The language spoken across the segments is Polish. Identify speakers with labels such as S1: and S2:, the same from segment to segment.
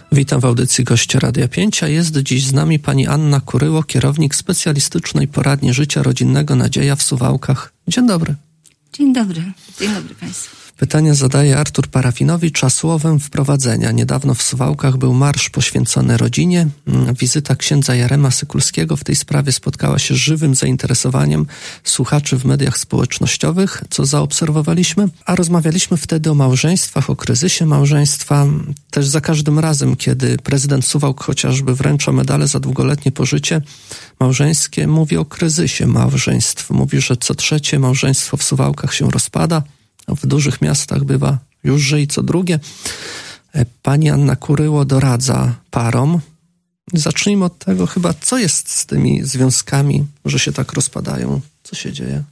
S1: Witam w audycji gościa Radia 5, a jest dziś z nami pani Anna Kuryło, kierownik specjalistycznej poradni życia rodzinnego Nadzieja w Suwałkach. Dzień dobry.
S2: Dzień dobry Państwu.
S1: Pytania zadaje Artur Parafinowicz, a słowem wprowadzenia. Niedawno w Suwałkach był marsz poświęcony rodzinie. Wizyta księdza Jarema Sykulskiego w tej sprawie spotkała się z żywym zainteresowaniem słuchaczy w mediach społecznościowych, co zaobserwowaliśmy, a rozmawialiśmy wtedy o małżeństwach, o kryzysie małżeństwa. Też za każdym razem, kiedy prezydent Suwałk chociażby wręcza medale za długoletnie pożycie małżeńskie, mówi o kryzysie małżeństw. Mówi, że co trzecie małżeństwo w Suwałkach się rozpada. W dużych miastach bywa już, że i co drugie. Pani Anna Kuryło doradza parom. Zacznijmy od tego chyba, co jest z tymi związkami, że się tak rozpadają. Co się dzieje?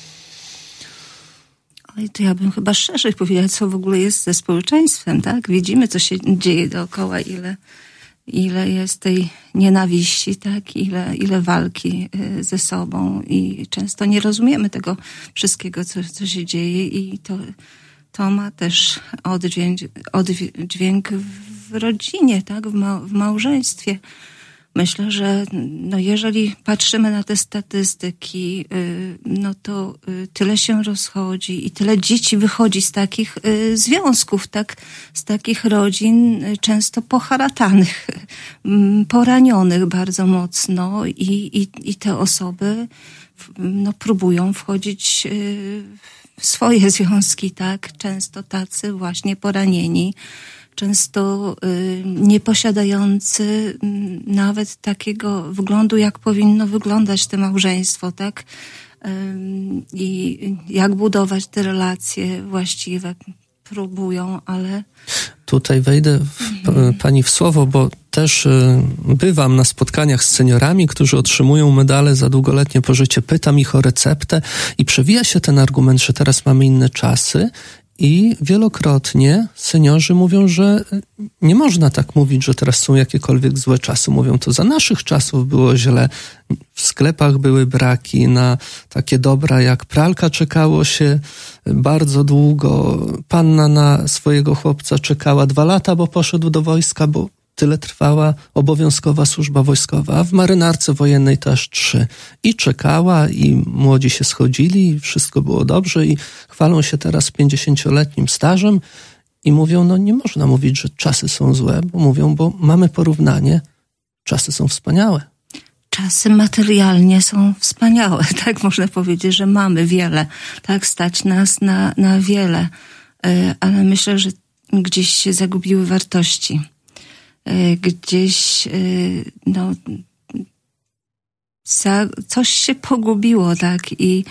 S2: Oj, to ja bym chyba szerzej powiedziała, co w ogóle jest ze społeczeństwem, tak? Widzimy, co się dzieje dookoła, ile jest tej nienawiści, tak? Ile walki ze sobą i często nie rozumiemy tego wszystkiego, co się dzieje i to ma też oddźwięk w rodzinie, tak? W małżeństwie. Myślę, że jeżeli patrzymy na te statystyki, to tyle się rozchodzi i tyle dzieci wychodzi z takich związków, tak, z takich rodzin często poharatanych, poranionych bardzo mocno i te osoby próbują wchodzić w swoje związki, tak, często tacy właśnie poranieni, często nieposiadający nawet takiego wyglądu, jak powinno wyglądać to małżeństwo, tak? I jak budować te relacje właściwe. Próbują, ale...
S1: Tutaj wejdę pani w słowo, bo też bywam na spotkaniach z seniorami, którzy otrzymują medale za długoletnie pożycie. Pytam ich o receptę i przewija się ten argument, że teraz mamy inne czasy. I wielokrotnie seniorzy mówią, że nie można tak mówić, że teraz są jakiekolwiek złe czasy. Mówią, to za naszych czasów było źle. W sklepach były braki na takie dobra jak pralka, czekało się bardzo długo. Panna na swojego chłopca czekała 2 lata, bo poszedł do wojska, bo tyle trwała obowiązkowa służba wojskowa, a w marynarce wojennej to aż 3. I czekała, i młodzi się schodzili, i wszystko było dobrze i chwalą się teraz 50-letnim stażem i mówią, nie można mówić, że czasy są złe, bo mamy porównanie, czasy są wspaniałe.
S2: Czasy materialnie są wspaniałe, tak można powiedzieć, że mamy wiele, tak, stać nas na wiele, ale myślę, że gdzieś się zagubiły wartości. Gdzieś coś się pogubiło, tak, i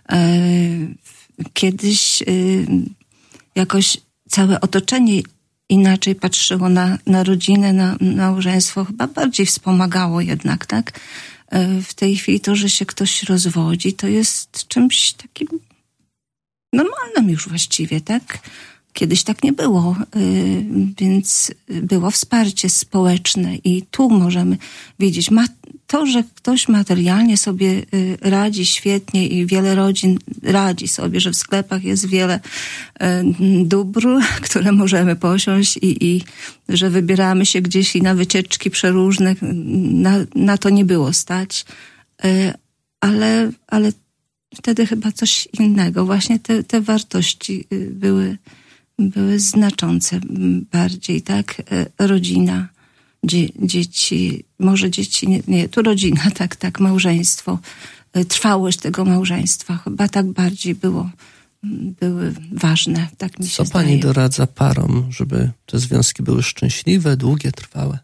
S2: kiedyś jakoś całe otoczenie inaczej patrzyło na rodzinę, na małżeństwo, chyba bardziej wspomagało jednak, tak. W tej chwili to, że się ktoś rozwodzi, to jest czymś takim normalnym już właściwie, tak. Kiedyś tak nie było, więc było wsparcie społeczne i tu możemy widzieć to, że ktoś materialnie sobie radzi świetnie i wiele rodzin radzi sobie, że w sklepach jest wiele dóbr, które możemy posiąść i że wybieramy się gdzieś i na wycieczki przeróżne, na to nie było stać, ale wtedy chyba coś innego, właśnie te wartości były znaczące bardziej, tak? Rodzina, dzieci, może dzieci, nie, tu rodzina, tak, małżeństwo, trwałość tego małżeństwa, chyba tak bardziej były ważne, tak mi się
S1: Co
S2: zdaje.
S1: pani doradza parom, żeby te związki były szczęśliwe, długie, trwałe?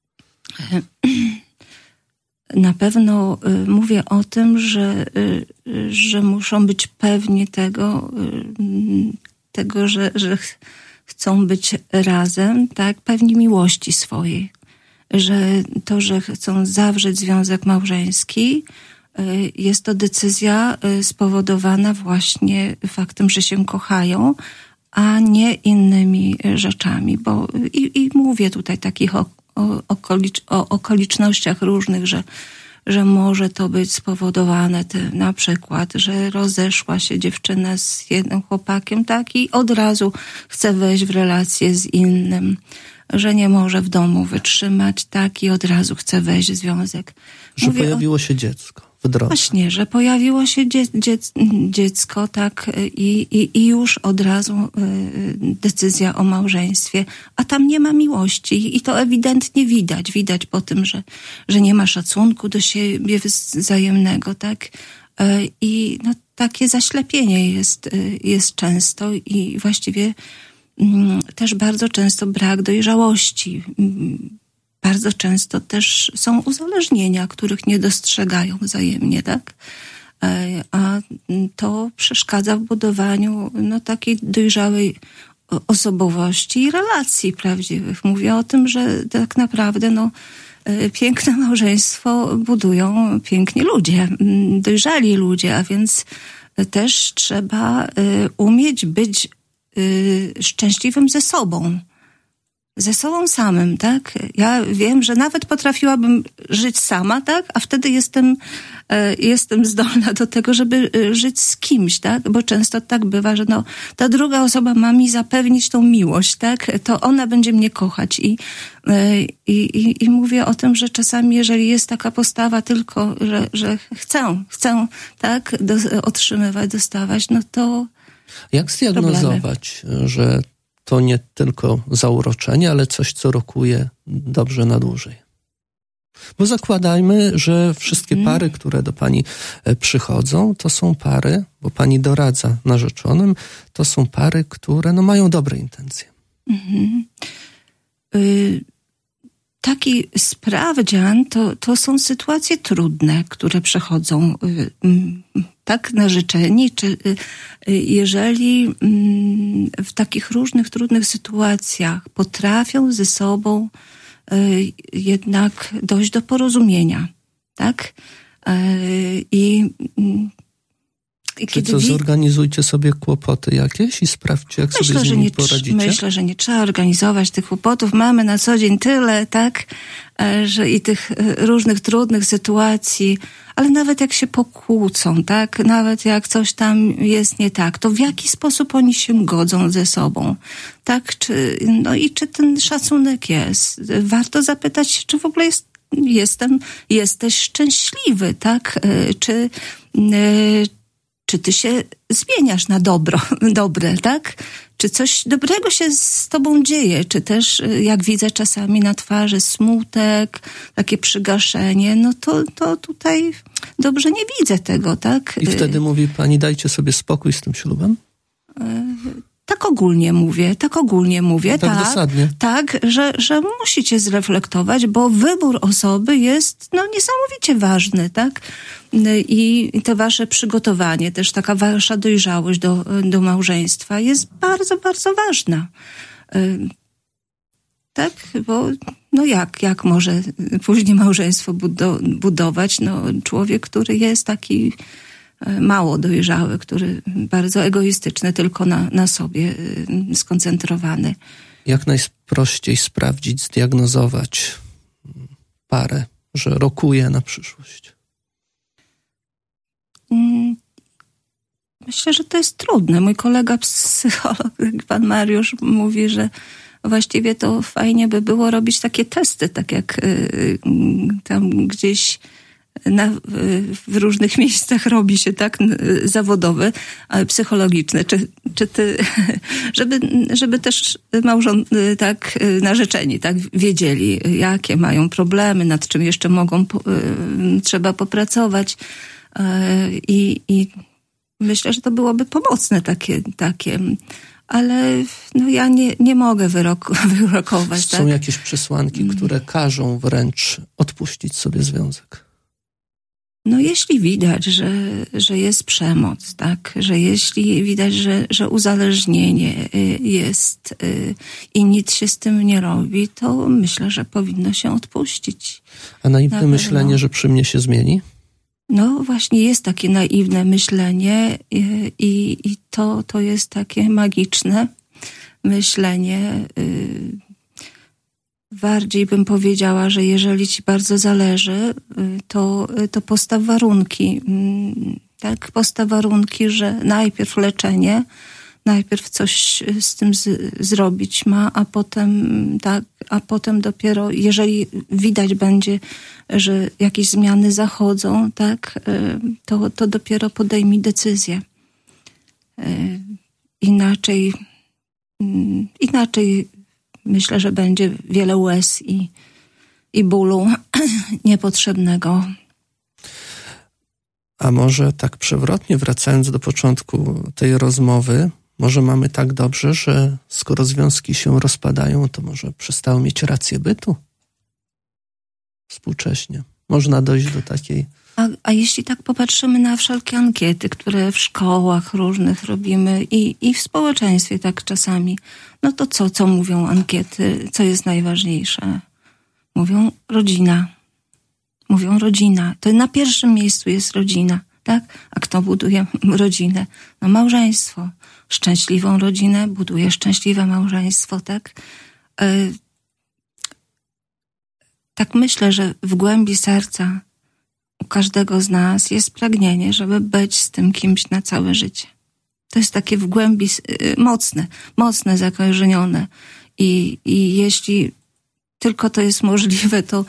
S2: Na pewno mówię o tym, że muszą być pewni tego, że chcą być razem, tak, pewni miłości swojej, że to, że chcą zawrzeć związek małżeński, jest to decyzja spowodowana właśnie faktem, że się kochają, a nie innymi rzeczami, bo i mówię tutaj takich o okolicznościach różnych, że może to być spowodowane na przykład, że rozeszła się dziewczyna z jednym chłopakiem, tak, i od razu chce wejść w relację z innym. że nie może w domu wytrzymać, tak, i od razu chce wejść w związek.
S1: Że pojawiło się dziecko w drodze.
S2: Właśnie, że pojawiło się dziecko, tak, i już od razu decyzja o małżeństwie, a tam nie ma miłości i to ewidentnie widać. Widać po tym, że nie ma szacunku do siebie wzajemnego, tak, i no, takie zaślepienie jest często i właściwie też bardzo często brak dojrzałości. Bardzo często też są uzależnienia, których nie dostrzegają wzajemnie, tak? A to przeszkadza w budowaniu no, takiej dojrzałej osobowości i relacji prawdziwych. Mówię o tym, że tak naprawdę no, piękne małżeństwo budują piękni ludzie, dojrzali ludzie, a więc też trzeba umieć być szczęśliwym ze sobą. Ze sobą samym, tak? Ja wiem, że nawet potrafiłabym żyć sama, tak? A wtedy jestem zdolna do tego, żeby żyć z kimś, tak? Bo często tak bywa, że no, ta druga osoba ma mi zapewnić tą miłość, tak? To ona będzie mnie kochać i mówię o tym, że czasami jeżeli jest taka postawa tylko, że chcę, tak? Otrzymywać, dostawać, no to
S1: jak zdiagnozować, że to nie tylko zauroczenie, ale coś, co rokuje dobrze na dłużej? Bo zakładajmy, że wszystkie pary, które do pani przychodzą, to są pary, bo pani doradza narzeczonym, to są pary, które no, mają dobre intencje.
S2: Taki sprawdzian to są sytuacje trudne, które przechodzą tak narzeczeni, czy jeżeli w takich różnych trudnych sytuacjach potrafią ze sobą jednak dojść do porozumienia, tak?
S1: Czy co, zorganizujcie sobie kłopoty jakieś i sprawdźcie, jak sobie z nimi poradzicie?
S2: Myślę, że nie trzeba organizować tych kłopotów. Mamy na co dzień tyle, tak, że i tych różnych trudnych sytuacji, ale nawet jak się pokłócą, tak, nawet jak coś tam jest nie tak, to w jaki sposób oni się godzą ze sobą, tak, czy ten szacunek jest. Warto zapytać się, czy w ogóle jesteś szczęśliwy, tak, czy ty się zmieniasz na dobre, tak? Czy coś dobrego się z tobą dzieje? Czy też, jak widzę czasami na twarzy smutek, takie przygaszenie, no to tutaj dobrze nie widzę tego, tak?
S1: I wtedy mówi pani, dajcie sobie spokój z tym ślubem?
S2: Tak ogólnie mówię.
S1: Tak dosadnie.
S2: Tak, że musicie zreflektować, bo wybór osoby jest no, niesamowicie ważny, tak? I to wasze przygotowanie, też taka wasza dojrzałość do małżeństwa jest bardzo, bardzo ważna. Tak, bo no jak może później małżeństwo budować? No, człowiek, który jest taki mało dojrzały, który bardzo egoistyczny, tylko na sobie skoncentrowany.
S1: Jak najprościej sprawdzić, zdiagnozować parę, że rokuje na przyszłość?
S2: Myślę, że to jest trudne. Mój kolega psycholog, pan Mariusz, mówi, że właściwie to fajnie by było robić takie testy, tak jak tam gdzieś w różnych miejscach robi się, tak, zawodowe, ale psychologiczne, czy ty, żeby też tak, narzeczeni, tak, wiedzieli, jakie mają problemy, nad czym jeszcze trzeba popracować, i myślę, że to byłoby pomocne takie, ale no ja nie mogę wyrokować.
S1: Są
S2: tak?
S1: jakieś przesłanki, które każą wręcz odpuścić sobie związek?
S2: No jeśli widać, że jest przemoc, tak, że jeśli widać, że uzależnienie jest i nic się z tym nie robi, to myślę, że powinno się odpuścić.
S1: A naiwne myślenie, że przy mnie się zmieni?
S2: No właśnie jest takie naiwne myślenie i to jest takie magiczne myślenie. Bardziej bym powiedziała, że jeżeli ci bardzo zależy, to postaw warunki, tak? Postaw warunki, że najpierw leczenie, najpierw coś z tym zrobić ma, a potem dopiero, jeżeli widać będzie, że jakieś zmiany zachodzą, tak, to dopiero podejmie decyzję. Inaczej myślę, że będzie wiele łez i bólu niepotrzebnego.
S1: A może tak przewrotnie, wracając do początku tej rozmowy, może mamy tak dobrze, że skoro związki się rozpadają, to może przestały mieć rację bytu? Współcześnie. Można dojść do takiej...
S2: A jeśli tak popatrzymy na wszelkie ankiety, które w szkołach różnych robimy i w społeczeństwie tak czasami, no to co mówią ankiety? Co jest najważniejsze? Mówią rodzina. To na pierwszym miejscu jest rodzina, tak? A kto buduje rodzinę? No małżeństwo. Szczęśliwą rodzinę buduje szczęśliwe małżeństwo, tak? Tak myślę, że w głębi serca u każdego z nas jest pragnienie, żeby być z tym kimś na całe życie. To jest takie w głębi mocne, zakorzenione. I jeśli tylko to jest możliwe, to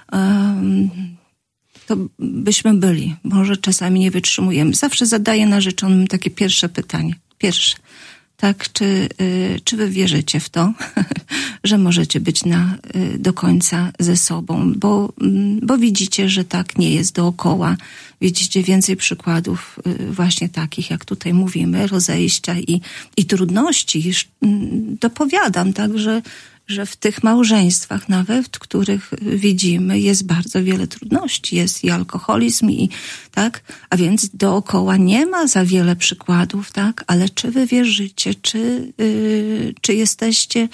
S2: byśmy byli. Może czasami nie wytrzymujemy. Zawsze zadaję narzeczonym takie pierwsze pytanie. Tak, czy wy wierzycie w to, że możecie być do końca ze sobą? Bo widzicie, że tak nie jest dookoła. Widzicie więcej przykładów właśnie takich, jak tutaj mówimy, rozejścia i trudności. Dopowiadam, tak, że w tych małżeństwach nawet, w których widzimy, jest bardzo wiele trudności. Jest i alkoholizm, tak? A więc dookoła nie ma za wiele przykładów, tak? Ale czy wy wierzycie, czy jesteście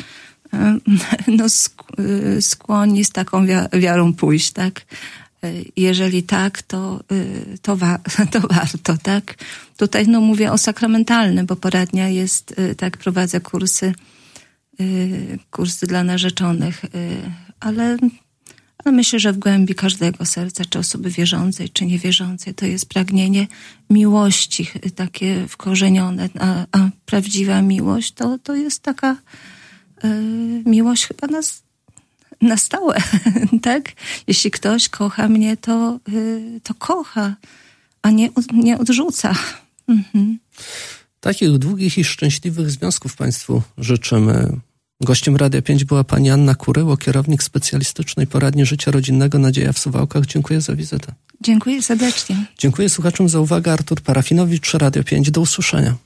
S2: skłonni z taką wiarą pójść, tak? Jeżeli tak, to warto, tak? Tutaj mówię o sakramentalnym, bo poradnia jest, tak, prowadzę kursy dla narzeczonych, ale myślę, że w głębi każdego serca, czy osoby wierzącej, czy niewierzącej, to jest pragnienie miłości, takie wkorzenione, a prawdziwa miłość to jest taka miłość chyba na stałe, tak? Jeśli ktoś kocha mnie, to kocha, a nie odrzuca. Mhm.
S1: Takich długich i szczęśliwych związków Państwu życzymy. Gościem Radia 5 była pani Anna Kuryło, kierownik specjalistycznej poradni życia rodzinnego Nadzieja w Suwałkach. Dziękuję za wizytę.
S2: Dziękuję serdecznie.
S1: Dziękuję słuchaczom za uwagę. Artur Parafinowicz, Radio 5. Do usłyszenia.